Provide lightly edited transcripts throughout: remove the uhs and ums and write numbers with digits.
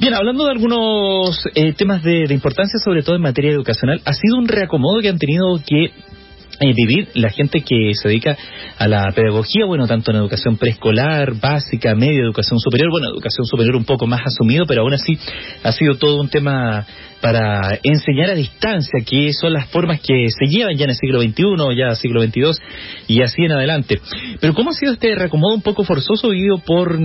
Bien, hablando de algunos temas de importancia, sobre todo en materia educacional, ha sido un reacomodo que han tenido que vivir la gente que se dedica a la pedagogía, bueno, tanto en educación preescolar, básica, media, educación superior, bueno, educación superior un poco más asumido, pero aún así ha sido todo un tema para enseñar a distancia, que son las formas que se llevan ya en el siglo XXI, ya siglo XXII y así en adelante. Pero ¿cómo ha sido este reacomodo un poco forzoso vivido por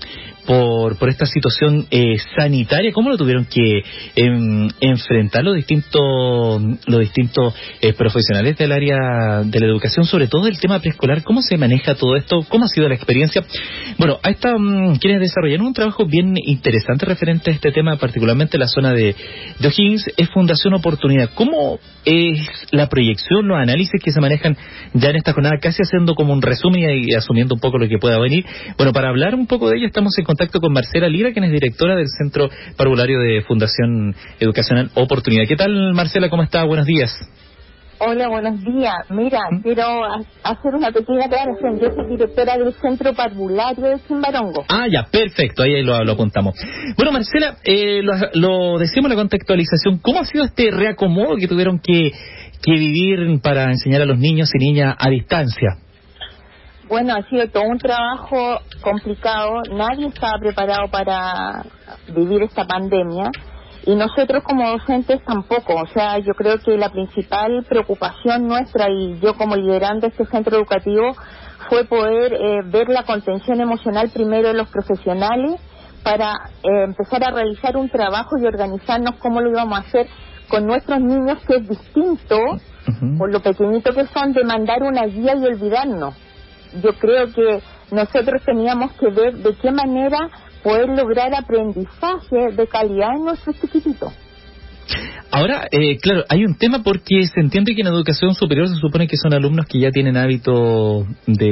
esta situación sanitaria? ¿Cómo lo tuvieron que enfrentar los distintos profesionales del área de la educación, sobre todo el tema preescolar? ¿Cómo se maneja todo esto? ¿Cómo ha sido la experiencia? Bueno, ahí están quienes desarrollaron un trabajo bien interesante referente a este tema, particularmente en la zona de O'Higgins, es Fundación Oportunidad. ¿Cómo es la proyección, los análisis que se manejan ya en esta jornada, casi haciendo como un resumen y asumiendo un poco lo que pueda venir? Bueno, para hablar un poco de ello estamos en contacto con Marcela Lira, quien es directora del Centro Parvulario de Fundación Educacional Oportunidad. ¿Qué tal, Marcela? ¿Cómo está? Buenos días. Hola, buenos días. Mira, quiero hacer una pequeña aclaración. Yo soy directora del Centro Parvulario de Chimbarongo. Ah, ya, perfecto, ahí lo apuntamos. Bueno, Marcela, lo decimos la contextualización. ¿Cómo ha sido este reacomodo que tuvieron que vivir para enseñar a los niños y niñas a distancia? Bueno, ha sido todo un trabajo complicado. Nadie estaba preparado para vivir esta pandemia. Y nosotros como docentes tampoco. O sea, yo creo que la principal preocupación nuestra, y yo como liderando este centro educativo, fue poder ver la contención emocional primero de los profesionales para empezar a realizar un trabajo y organizarnos cómo lo íbamos a hacer con nuestros niños, que es distinto, por lo pequeñito que son, de mandar una guía y olvidarnos. Yo creo que nosotros teníamos que ver de qué manera poder lograr aprendizaje de calidad en nuestros chiquititos. Ahora, claro, hay un tema porque se entiende que en educación superior se supone que son alumnos que ya tienen hábitos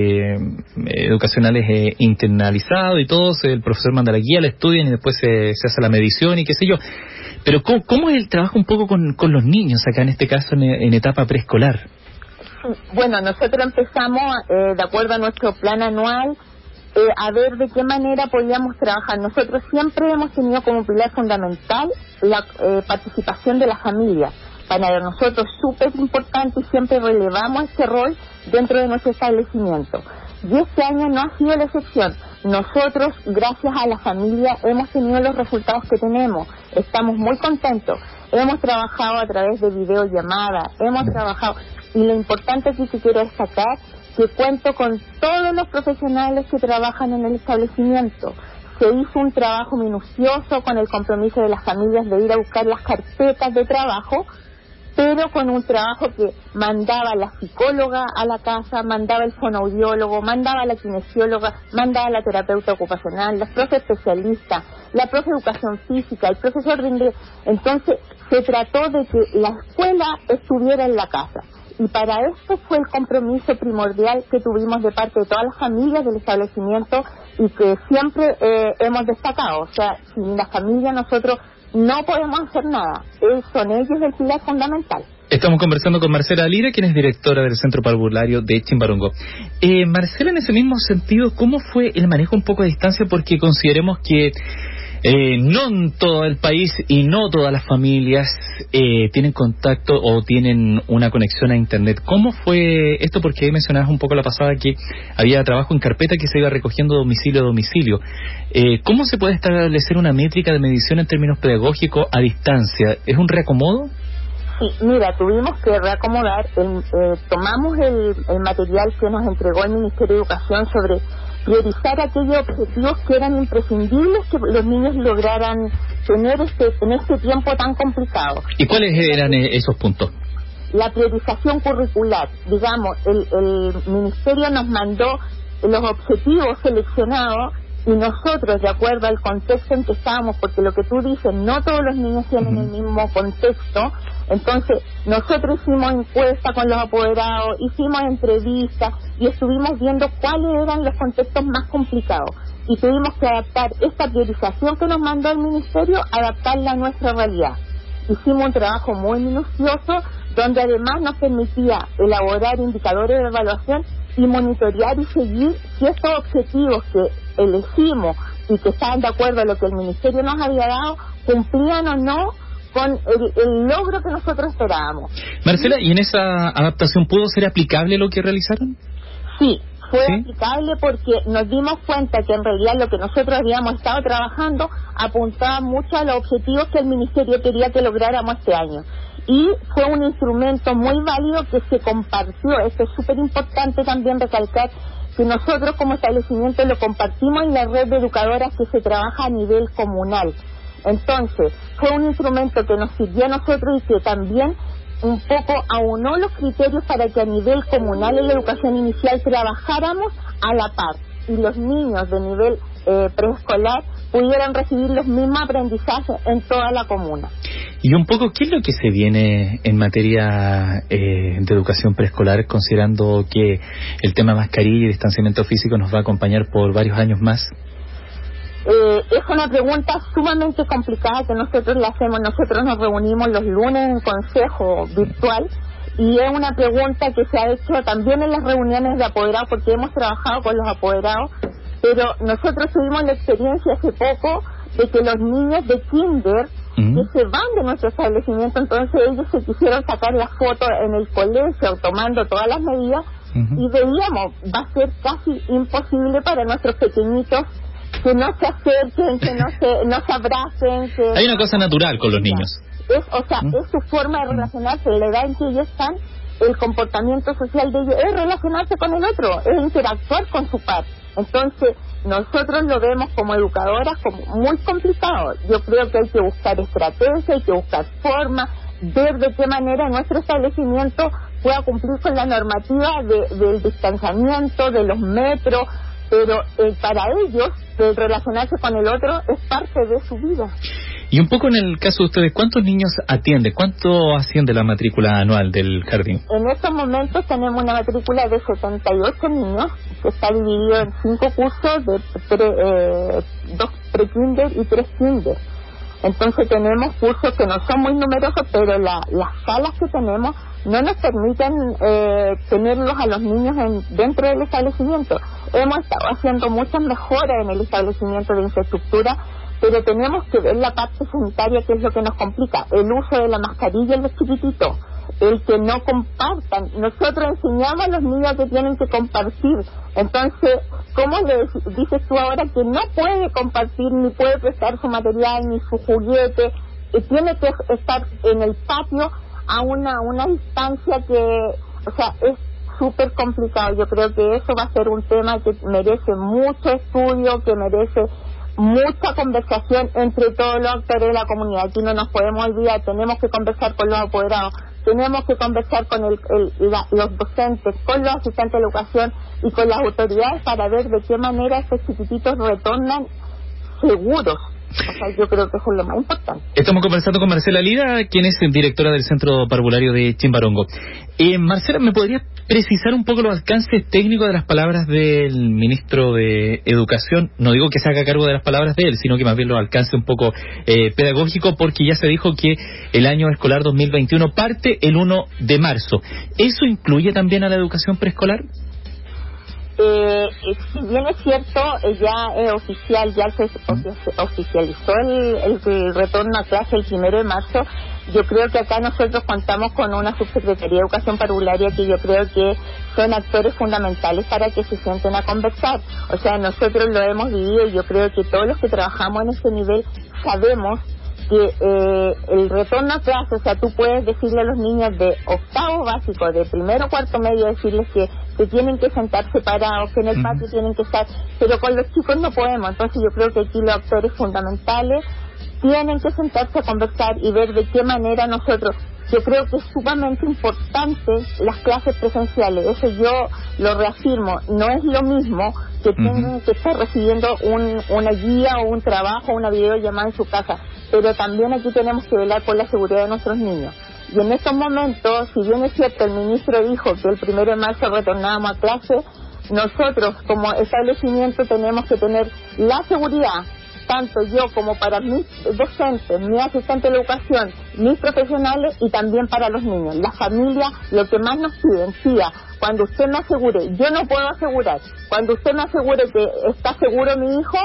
educacionales internalizados y todos, el profesor manda la guía, la estudian y después se hace la medición y qué sé yo. Pero ¿cómo es el trabajo un poco con los niños acá, en este caso, en etapa preescolar? Bueno, nosotros empezamos, de acuerdo a nuestro plan anual, a ver de qué manera podíamos trabajar. Nosotros siempre hemos tenido como pilar fundamental la participación de la familia. Para nosotros es súper importante y siempre relevamos este rol dentro de nuestro establecimiento. Y este año no ha sido la excepción. Nosotros, gracias a la familia, hemos tenido los resultados que tenemos. Estamos muy contentos. Hemos trabajado a través de videollamadas, y lo importante aquí que quiero destacar, que cuento con todos los profesionales que trabajan en el establecimiento. Se hizo un trabajo minucioso con el compromiso de las familias de ir a buscar las carpetas de trabajo, pero con un trabajo que mandaba la psicóloga a la casa, mandaba el fonoaudiólogo, mandaba la kinesióloga, mandaba la terapeuta ocupacional, los profes especialistas, la profe de educación física, el profesor de inglés. Entonces se trató de que la escuela estuviera en la casa. Y para esto fue el compromiso primordial que tuvimos de parte de todas las familias del establecimiento y que siempre hemos destacado. O sea, sin la familia nosotros no podemos hacer nada. Son ellos el pilar fundamental. Estamos conversando con Marcela Lira, quien es directora del Centro Parvulario de Chimbarongo. Marcela, en ese mismo sentido, ¿cómo fue el manejo un poco a distancia? Porque consideremos que no en todo el país y no todas las familias tienen contacto o tienen una conexión a Internet. ¿Cómo fue esto? Porque ahí mencionabas un poco la pasada que había trabajo en carpeta que se iba recogiendo domicilio a domicilio. ¿Cómo se puede establecer una métrica de medición en términos pedagógicos a distancia? ¿Es un reacomodo? Sí, mira, tuvimos que reacomodar, tomamos el material que nos entregó el Ministerio de Educación sobre priorizar aquellos objetivos que eran imprescindibles que los niños lograran tener en este tiempo tan complicado. ¿Y cuáles eran esos puntos? La priorización curricular, digamos, el Ministerio nos mandó los objetivos seleccionados y nosotros, de acuerdo al contexto en que estábamos, porque lo que tú dices, no todos los niños tienen el mismo contexto, entonces nosotros hicimos encuestas con los apoderados, hicimos entrevistas y estuvimos viendo cuáles eran los contextos más complicados y tuvimos que adaptar esta priorización que nos mandó el Ministerio, adaptarla a nuestra realidad. Hicimos un trabajo muy minucioso donde además nos permitía elaborar indicadores de evaluación y monitorear y seguir si estos objetivos que elegimos y que estaban de acuerdo a lo que el Ministerio nos había dado, cumplían o no con el logro que nosotros esperábamos. Marcela, ¿y en esa adaptación pudo ser aplicable lo que realizaron? Sí, fue aplicable porque nos dimos cuenta que en realidad lo que nosotros habíamos estado trabajando apuntaba mucho a los objetivos que el Ministerio quería que lográramos este año. Y fue un instrumento muy válido que se compartió. Esto es súper importante también recalcar que nosotros como establecimiento lo compartimos en la red de educadoras que se trabaja a nivel comunal. Entonces, fue un instrumento que nos sirvió a nosotros y que también un poco aunó los criterios para que a nivel comunal en la educación inicial trabajáramos a la par y los niños de nivel preescolar pudieran recibir los mismos aprendizajes en toda la comuna. Y un poco, ¿qué es lo que se viene en materia de educación preescolar, considerando que el tema mascarilla y distanciamiento físico nos va a acompañar por varios años más? Es una pregunta sumamente complicada que nosotros le hacemos. Nosotros nos reunimos los lunes en consejo virtual y es una pregunta que se ha hecho también en las reuniones de apoderados, porque hemos trabajado con los apoderados, pero nosotros tuvimos la experiencia hace poco de que los niños de kinder que se van de nuestro establecimiento, entonces ellos se quisieron sacar la foto en el colegio tomando todas las medidas y veíamos, va a ser casi imposible para nuestros pequeñitos que no se acerquen, que no se abracen. Que hay una cosa natural con los niños. Es su forma de relacionarse, la edad en que ellos están, el comportamiento social de ellos es relacionarse con el otro, es interactuar con su par. Entonces, nosotros lo vemos como educadoras como muy complicado. Yo creo que hay que buscar estrategia, hay que buscar forma, ver de qué manera nuestro establecimiento pueda cumplir con la normativa del distanciamiento, de los metros, pero para ellos, el relacionarse con el otro es parte de su vida. Y un poco en el caso de ustedes, ¿cuántos niños atiende? ¿Cuánto asciende la matrícula anual del jardín? En estos momentos tenemos una matrícula de 78 niños, que está dividido en 5 cursos, de 2 pre-kinder y 3 kinder. Entonces tenemos cursos que no son muy numerosos, pero las salas que tenemos no nos permiten tenerlos a los niños dentro del establecimiento. Hemos estado haciendo muchas mejoras en el establecimiento de infraestructura, pero tenemos que ver la parte sanitaria, que es lo que nos complica. El uso de la mascarilla en los chiquititos, el que no compartan. Nosotros enseñamos a los niños que tienen que compartir. Entonces, ¿cómo le dices tú ahora que no puede compartir, ni puede prestar su material, ni su juguete? Tiene que estar en el patio a una distancia que, o sea, es súper complicado. Yo creo que eso va a ser un tema que merece mucho estudio, que merece mucha conversación entre todos los actores de la comunidad. Aquí no nos podemos olvidar, tenemos que conversar con los apoderados, tenemos que conversar con los docentes, con los asistentes de educación y con las autoridades para ver de qué manera estos chiquititos retornan seguros. O sea, yo creo que eso es lo más importante. Estamos conversando con Marcela Lira, quien es directora del Centro Parvulario de Chimbarongo. Marcela, ¿me podrías precisar un poco los alcances técnicos de las palabras del ministro de Educación? No digo que se haga cargo de las palabras de él, sino que más bien los alcance un poco pedagógico, porque ya se dijo que el año escolar 2021 parte el 1 de marzo. ¿Eso incluye también a la educación preescolar? Si bien es cierto, ya es oficial, ya se oficializó el retorno a clase el 1 de marzo, yo creo que acá nosotros contamos con una subsecretaría de Educación Parvularia que yo creo que son actores fundamentales para que se sienten a conversar. O sea, nosotros lo hemos vivido y yo creo que todos los que trabajamos en ese nivel sabemos que el retorno a clase, o sea, tú puedes decirle a los niños de octavo básico, de primero cuarto medio, decirles que tienen que sentar separados, que en el patio tienen que estar, pero con los chicos no podemos. Entonces yo creo que aquí los actores fundamentales tienen que sentarse a conversar y ver de qué manera nosotros. Yo creo que es sumamente importante las clases presenciales, eso yo lo reafirmo, no es lo mismo que tengan que estar recibiendo una guía o un trabajo, una videollamada en su casa, pero también aquí tenemos que velar por la seguridad de nuestros niños. Y en estos momentos, si bien es cierto, el ministro dijo que el 1 de marzo retornábamos a clase, nosotros como establecimiento tenemos que tener la seguridad, tanto yo como para mis docentes, mi asistente de educación, mis profesionales y también para los niños. La familia, lo que más nos piden, tía, cuando usted me asegure, yo no puedo asegurar, cuando usted me asegure que está seguro mi hijo,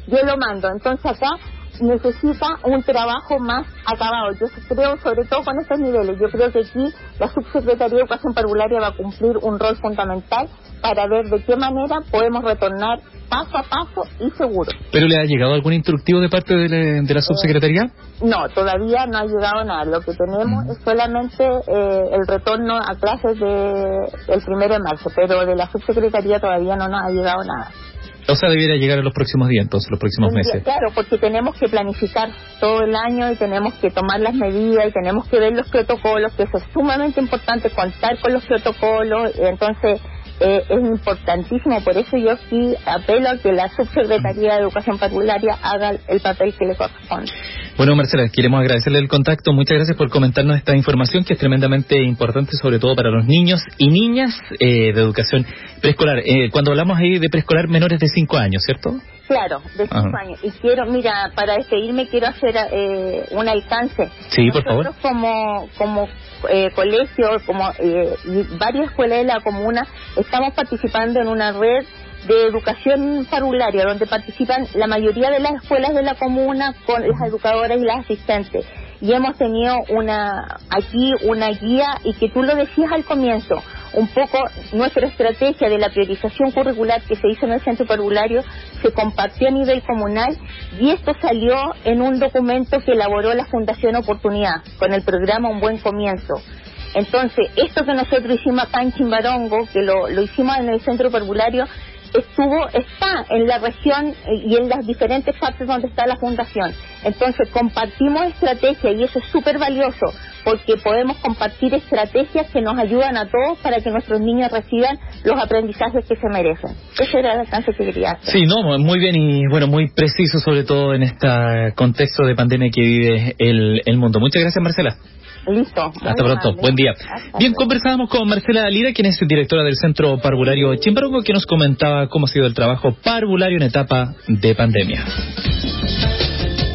yo lo mando. Entonces acá necesita un trabajo más acabado. Yo creo, sobre todo con estos niveles, yo creo que aquí la Subsecretaría de Educación Parvularia va a cumplir un rol fundamental para ver de qué manera podemos retornar paso a paso y seguro. ¿Pero le ha llegado algún instructivo de parte de la Subsecretaría? No, todavía no ha llegado nada. Lo que tenemos es solamente el retorno a clases el 1 de marzo, pero de la Subsecretaría todavía no nos ha llegado nada. O sea, debiera llegar en los próximos días, entonces, los próximos meses. Claro, porque tenemos que planificar todo el año y tenemos que tomar las medidas y tenemos que ver los protocolos, que eso es sumamente importante, contar con los protocolos. Entonces, es importantísimo. Por eso yo sí apelo a que la Subsecretaría de Educación Parvularia haga el papel que le corresponde. Bueno, Marcela, queremos agradecerle el contacto. Muchas gracias por comentarnos esta información que es tremendamente importante, sobre todo para los niños y niñas de educación preescolar. Cuando hablamos ahí de preescolar, menores de 5 años, ¿cierto? Claro, de 5 años. Y quiero, mira, para despedirme quiero hacer un alcance. Sí, por favor. Nosotros como colegio, y varias escuelas de la comuna, estamos participando en una red de educación parvularia, donde participan la mayoría de las escuelas de la comuna con las educadoras y las asistentes. Y hemos tenido una guía, y que tú lo decías al comienzo, un poco nuestra estrategia de la priorización curricular que se hizo en el centro parvulario se compartió a nivel comunal, y esto salió en un documento que elaboró la Fundación Oportunidad con el programa Un Buen Comienzo. Entonces, esto que nosotros hicimos acá en Chimbarongo, que lo hicimos en el centro parvulario, está en la región y en las diferentes partes donde está la fundación. Entonces compartimos estrategias, y eso es súper valioso, porque podemos compartir estrategias que nos ayudan a todos para que nuestros niños reciban los aprendizajes que se merecen. Ese era el alcance que quería hacer. Sí, no, muy bien, y bueno, muy preciso, sobre todo en este contexto de pandemia que vive el mundo. Muchas gracias, Marcela. Listo. Hasta pronto. Buen día. Bien, conversábamos con Marcela Lira, quien es directora del Centro Parvulario Chimbarongo, que nos comentaba cómo ha sido el trabajo parvulario en etapa de pandemia.